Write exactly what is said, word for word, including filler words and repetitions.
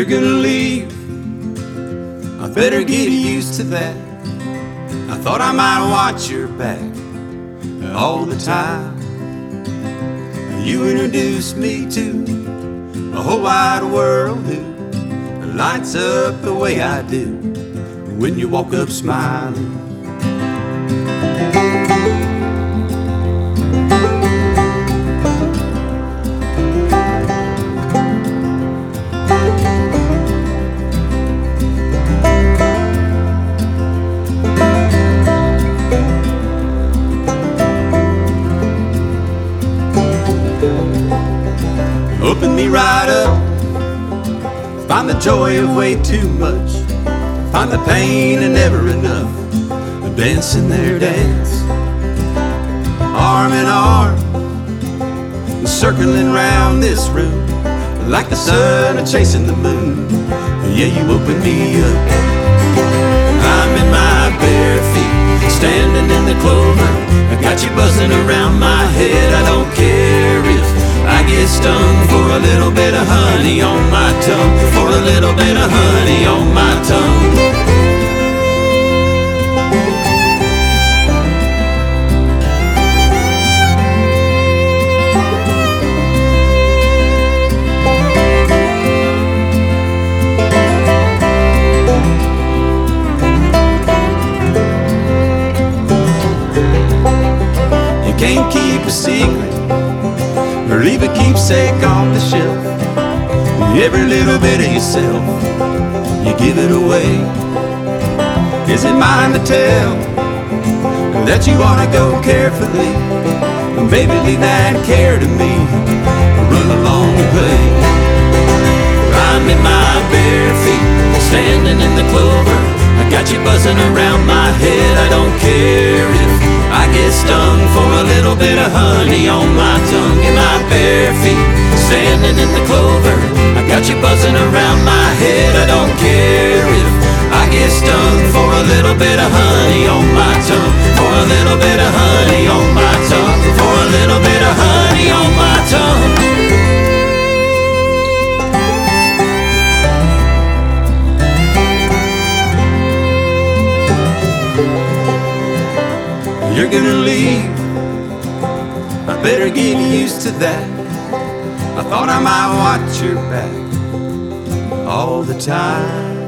You're gonna leave, I better get used to that. I thought I might watch your back all the time. You introduced me to a whole wide world who lights up the way I do when you walk up smiling. Open me right up, find the joy of way too much, find the pain of never enough, dancing their dance, arm in arm, circling round this room, like the sun a chasing the moon. Yeah, you open me up, I'm in my bare feet, standing in the clover, I got you buzzing around my head. I don't care if I get stung for a little bit of honey on my tongue, for a little bit of honey on my tongue. You can't keep a secret or leave a keepsake on the shelf. Every little bit of yourself, you give it away. Is it mine to tell that you ought to go carefully? Baby, leave that care to me, run along and play. I'm in my bare feet, standing in the clover, I got you buzzing around my head. I don't care if I get stung for a little bit of honey on my tongue. In my bare feet, standing in the clover, I got you buzzing around my head. I don't care if I get stung for a little bit of honey on my tongue, for a little bit of honey on my tongue, for a little bit of honey on my tongue. You're gonna leave, I better get used to that. I thought I might watch your back all the time.